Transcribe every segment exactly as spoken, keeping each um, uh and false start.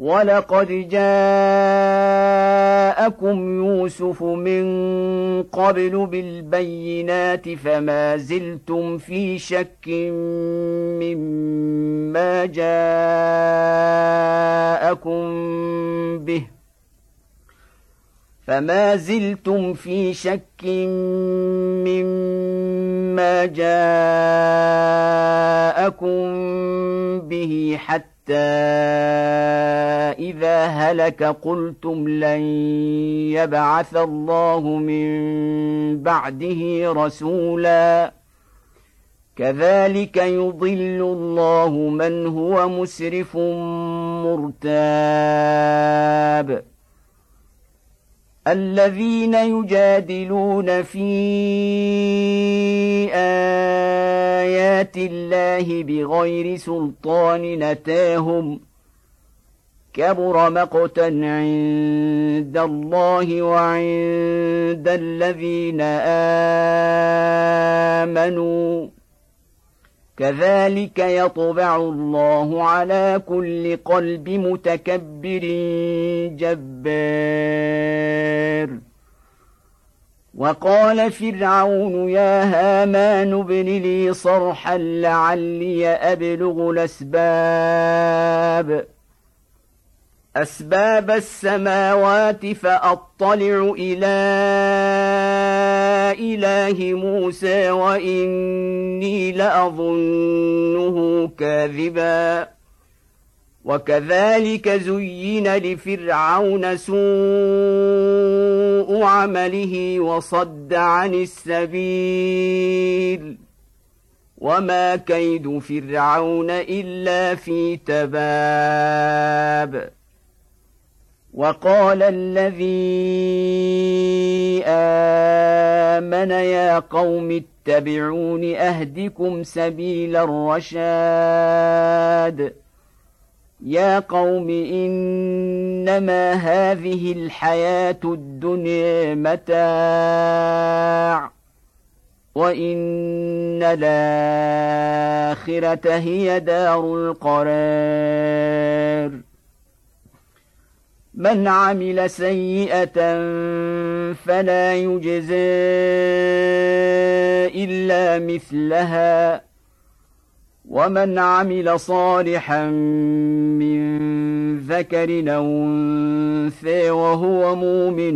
وَلَقَدْ جَاءَكُمْ يُوسُفُ مِنْ قَبْلُ بِالْبَيِّنَاتِ فَمَا زِلْتُمْ فِي شَكٍّ مِّمَّا جَاءَكُمْ بِهِ فما زلتم في شك مما جاءكم به حتى إذا هلك قلتم لن يبعث الله من بعده رسولا كذلك يضل الله من هو مسرف مرتاب الذين يجادلون في آيات الله بغير سلطان نتاهم كبر مقتا عند الله وعند الذين آمنوا كذلك يطبع الله على كل قلب متكبر جبار وقال فرعون يا هامان ابن لي صرحا لعلي أبلغ الأسباب أسباب السماوات فأطلع إلى إله موسى وإني لأظنه كاذبا وكذلك زين لفرعون سوء عمله وصد عن السبيل وما كيد فرعون إلا في تباب وقال الذي آمن يا قوم اتبعون أهدكم سبيل الرشاد يا قوم إنما هذه الحياة الدنيا متاع وإن الآخرة هي دار القرار من عمل سيئة فلا يجزى إلا مثلها ومن عمل صالحا من ذكر أو أنثى وهو مؤمن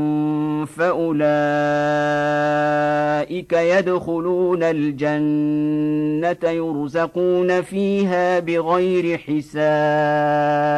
فأولئك يدخلون الجنة يرزقون فيها بغير حساب